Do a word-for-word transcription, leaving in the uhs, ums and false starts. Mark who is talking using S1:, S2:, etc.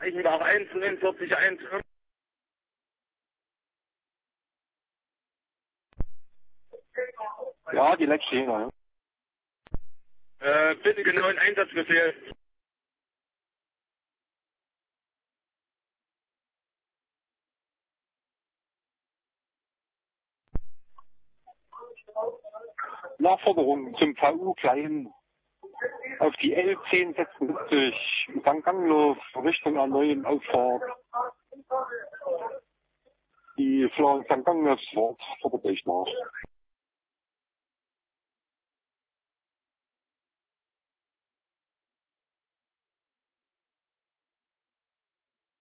S1: Reichenbach eins, neunundvierzig eins.
S2: Ja, die letzte Hänger.
S1: Äh, bitte genauen Einsatzbefehl.
S2: Nachforderung zum V U Klein auf die L zehn sechsundsiebzig Sankt Ganglow Richtung A neun Auffahrt. Die Sankt Ganglows Fahrt fordert euch nach.